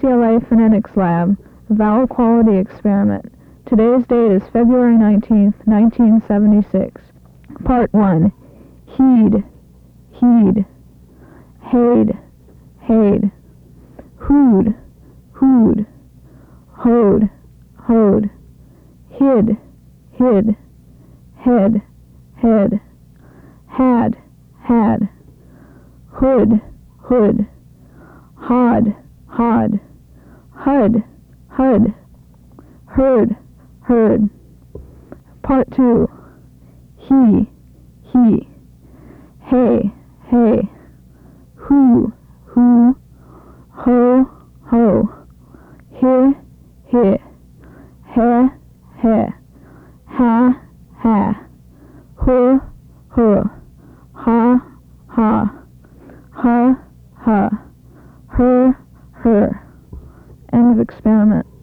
UCLA Phonetics Lab, Vowel Quality Experiment. Today's date is February 19th, 1976. Part 1. Heed, heed. Haid, haid. Hood, hood. Hode, hode. Hid, hid. Head, head. Had, had. Hood, hood. Hod, hod. Hud, hud. Heard, heard. Part 2. He, he. Hey, hey. Who, who. Ho, ho. He, he. He, he. Ha, ha. Hu, hu. Ha, ha. Ha, ha. Her, her. End of experiment.